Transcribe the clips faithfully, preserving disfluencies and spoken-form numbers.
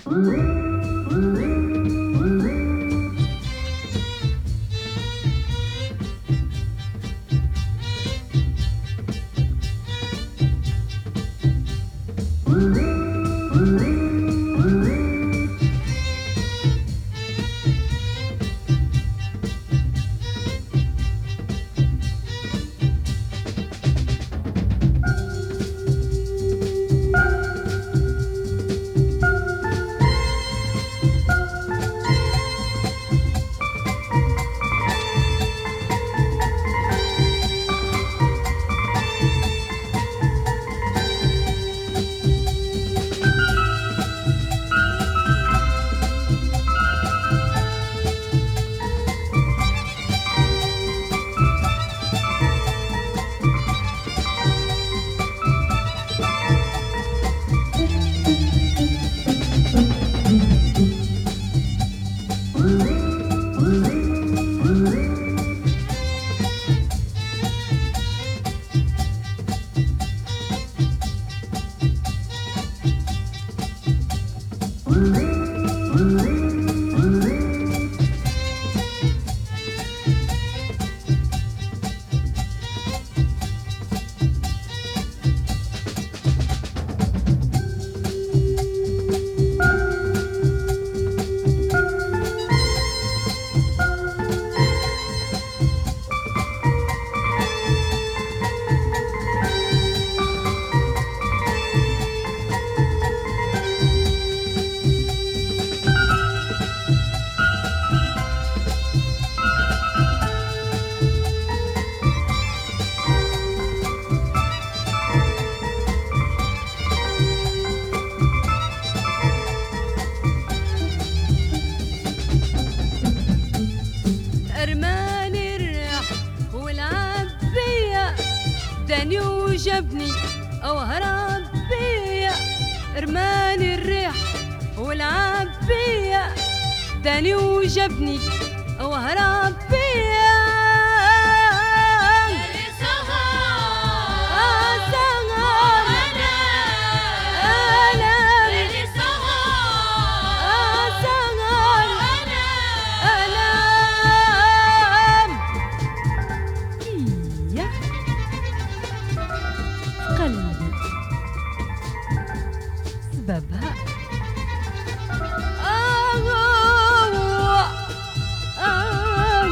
داني وجبني او هرب بيا، رماني الريح ولعب بيا، داني وجبني او هرب بيا. سببها آه آه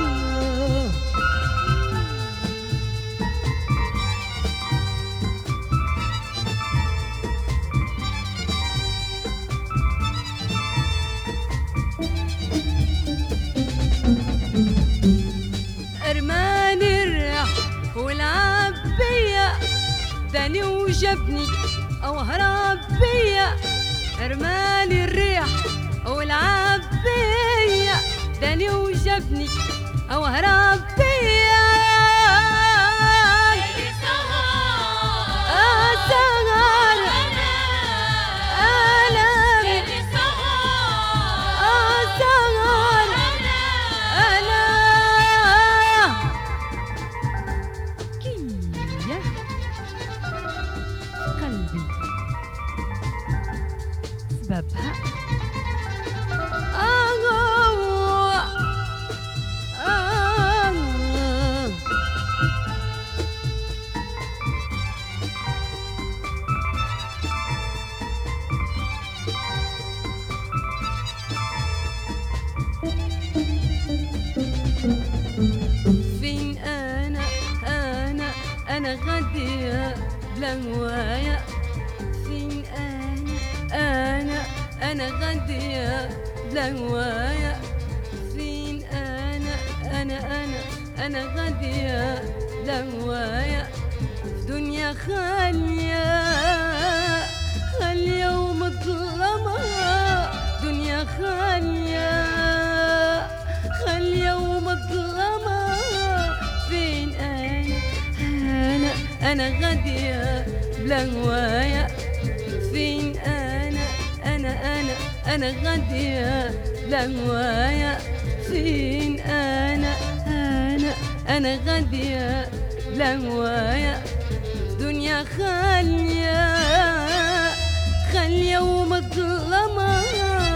ارماني الريح ولعب بيا، داني وجبني او هرب بيا، ارمالي الريح ولعب بيا، داني وجبني او هرب بيا. سببها آه آه فين أنا أنا أنا غادية بلا هواية، فين أنا أنا أنا غادية بلا هواية، فين أنا أنا أنا أنا غادية بلا هواية، دنيا خالية خالية ومظلمة، دنيا خالية خالية ومظلمة، فين أنا أنا أنا غادية بلا هواية، فين أنا أنا أنا أنا غادية بلا هواية، فين أنا أنا أنا غادية بلا هواية، دنيا خالية خالية ومظلمة،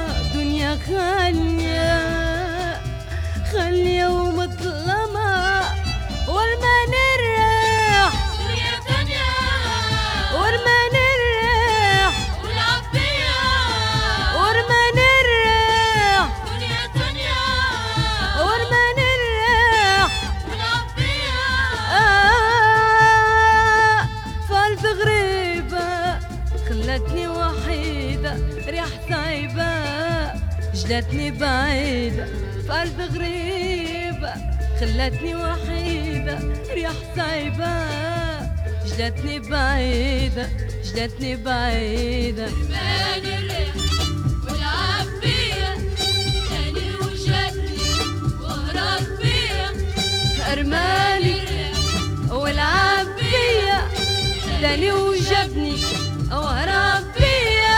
ريح صعيبة جلتني بعيدة في أرض غريبة خلتني وحيدة ريح صعيبة جلتني بعيدة جلتني بعيدة رماني الريح ولعب بيا تاني وجدني وهرب بيا رماني ولعب بيا تاني وجبني وهرب بيا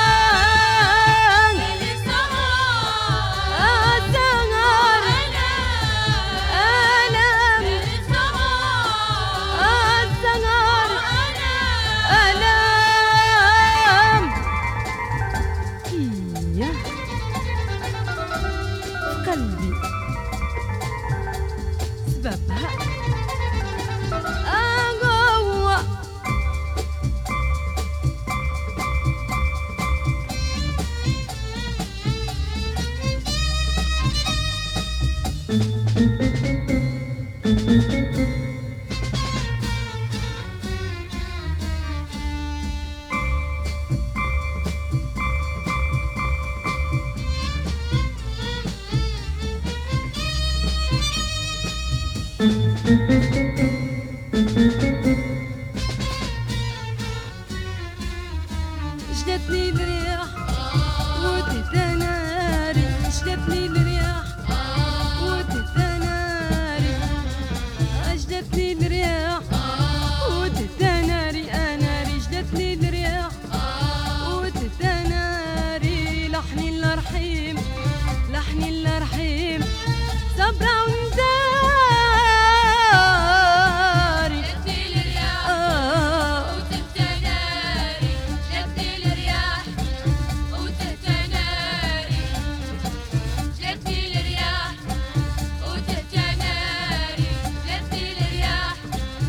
ليلي سهر آه سهر ألم ليلي سهر آه سهر ألم إيه قلبي سببها أقوى جلتني الرياح وتتناري جلتني الرياح وتتناري جلتني الرياح وتتناري أناري جلتني الرياح وتتناري لحني الرحيم لحني الرحيم صبرا ونداري جلتني الرياح آه وتتناري جلتني الرياح وتتناري جلتني الرياح وتتناري جلتني الرياح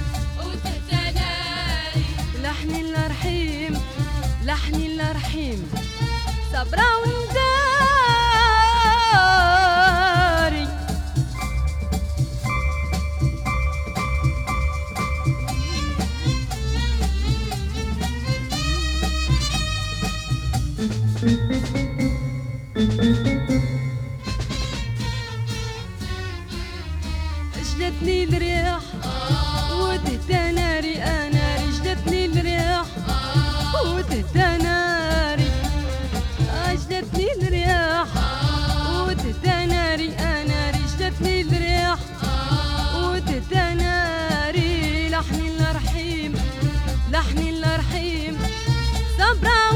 وتتناري لحني الرحيم لحني الرحيم صبرا ونداري جلتني الرياح وتتناري أناري جلتني الرياح وتتناري جلتني الرياح وتتناري أناري جلتني الرياح وتتناري لحني الرحيم لحني الرحيم صبرا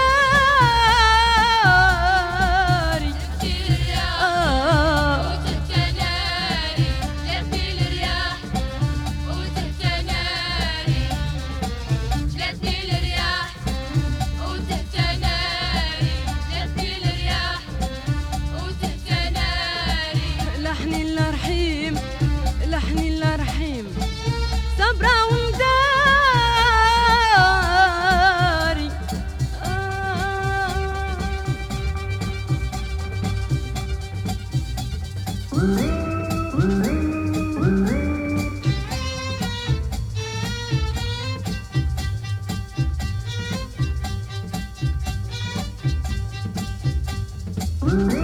ونداري جلتني الرياح آه وتتناري جلتني الرياح وتتناري جلتني الرياح وتتناري جلتني الرياح وتتناري لحني الرحيم لحني الرحيم صبرا ونداري آه